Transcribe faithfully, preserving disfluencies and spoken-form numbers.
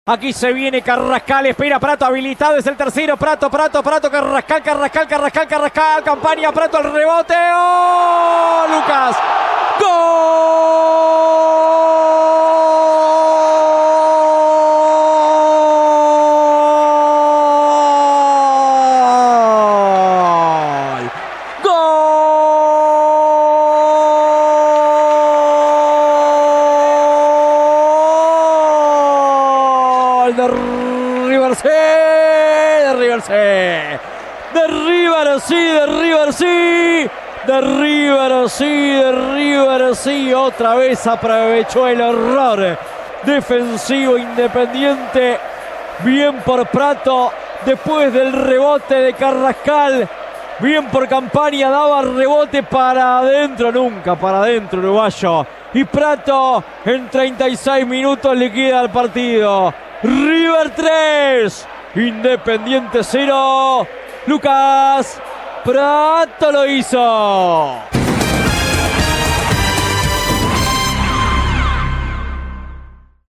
Aquí se viene Carrascal, espera Prato, habilitado, es el tercero, Prato, Prato, Prato, Carrascal, Carrascal, Carrascal, Carrascal, Campaña, Prato, el rebote, ¡oh! Lucas, ¡gol! ¡Gol! De River, sí, de River, sí, de River, sí, de River, sí, de River, sí, de River, sí, otra vez aprovechó el error defensivo Independiente, bien por Prato, después del rebote de Carrascal, bien por Campaña, daba rebote para adentro, nunca para adentro uruguayo, y Prato en treinta y seis minutos liquida el partido. River tres, Independiente cero, Lucas Prato lo hizo.